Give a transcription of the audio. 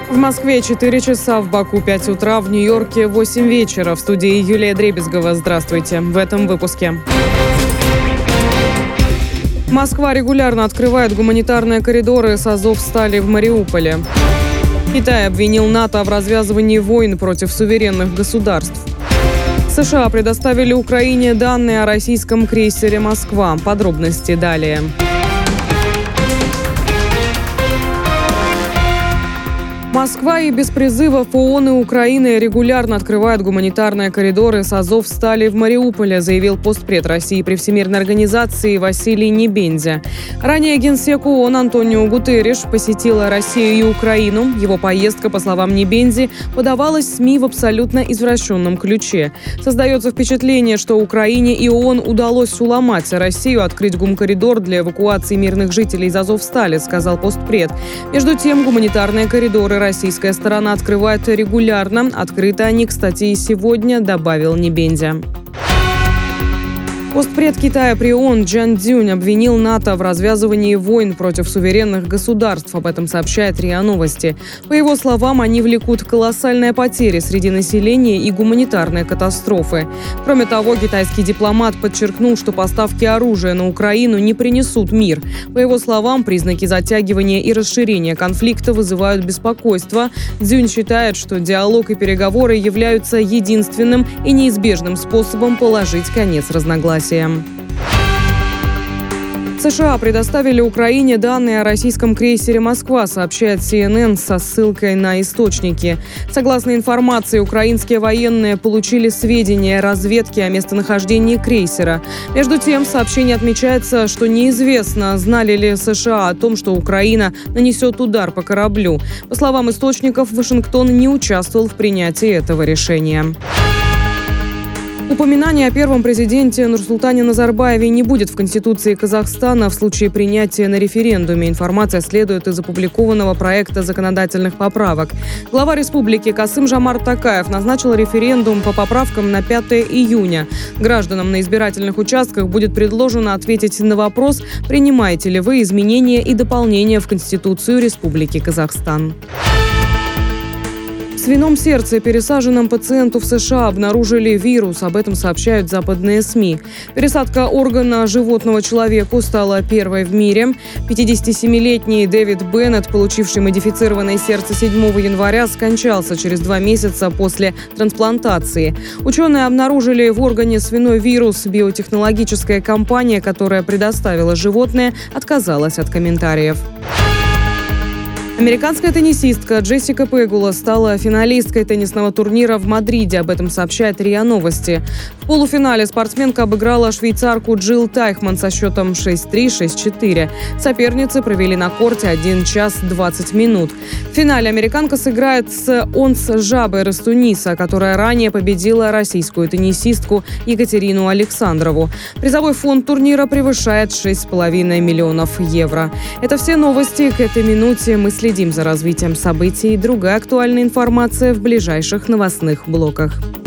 В Москве 4 часа, в Баку 5 утра, в Нью-Йорке 8 вечера. В студии Юлия Дребезгова. Здравствуйте. В этом выпуске. Москва регулярно открывает гуманитарные коридоры с Азовстали в Мариуполе. Китай обвинил НАТО в развязывании войн против суверенных государств. США предоставили Украине данные о российском крейсере «Москва». Подробности далее. Москва и без призывов ООН и Украины регулярно открывают гуманитарные коридоры с Азовстали в Мариуполе, заявил постпред России при Всемирной организации Василий Небензя. Ранее генсек ООН Антонио Гутерриш посетила Россию и Украину. Его поездка, по словам Небензи, подавалась СМИ в абсолютно извращенном ключе. Создается впечатление, что Украине и ООН удалось уломать Россию открыть гумкоридор для эвакуации мирных жителей из Азовстали, сказал постпред. Между тем, гуманитарные коридоры российская сторона открывает регулярно. Открыты они, кстати, и сегодня, добавил Небензя. Постпред Китая при ООН Джан Цзюнь обвинил НАТО в развязывании войн против суверенных государств. Об этом сообщает РИА Новости. По его словам, они влекут колоссальные потери среди населения и гуманитарные катастрофы. Кроме того, китайский дипломат подчеркнул, что поставки оружия на Украину не принесут мир. По его словам, признаки затягивания и расширения конфликта вызывают беспокойство. Цзюнь считает, что диалог и переговоры являются единственным и неизбежным способом положить конец разногласиям. США предоставили Украине данные о российском крейсере «Москва», сообщает CNN со ссылкой на источники. Согласно информации, украинские военные получили сведения разведки о местонахождении крейсера. Между тем, в сообщении отмечается, что неизвестно, знали ли США о том, что Украина нанесет удар по кораблю. По словам источников, Вашингтон не участвовал в принятии этого решения. Упоминание о первом президенте Нурсултане Назарбаеве не будет в Конституции Казахстана в случае принятия на референдуме. Информация следует из опубликованного проекта законодательных поправок. Глава республики Касым-Жомарт Токаев назначил референдум по поправкам на 5 июня. Гражданам на избирательных участках будет предложено ответить на вопрос, принимаете ли вы изменения и дополнения в Конституцию Республики Казахстан. В свином сердце пересаженном пациенту в США обнаружили вирус. Об этом сообщают западные СМИ. Пересадка органа животного человеку стала первой в мире. 57-летний Дэвид Беннет, получивший модифицированное сердце 7 января, скончался через 2 месяца после трансплантации. Ученые обнаружили в органе свиной вирус. Биотехнологическая компания, которая предоставила животное, отказалась от комментариев. Американская теннисистка Джессика Пегула стала финалисткой теннисного турнира в Мадриде. Об этом сообщает РИА Новости. В полуфинале спортсменка обыграла швейцарку Джилл Тайхман со счетом 6-3, 6-4. Соперницы провели на корте 1 час 20 минут. В финале американка сыграет с Онс Жабер из Туниса, которая ранее победила российскую теннисистку Екатерину Александрову. Призовой фонд турнира превышает 6,5 миллионов евро. Это все новости к этой минуте. Мы следим за развитием событий. Другая актуальная информация в ближайших новостных блоках.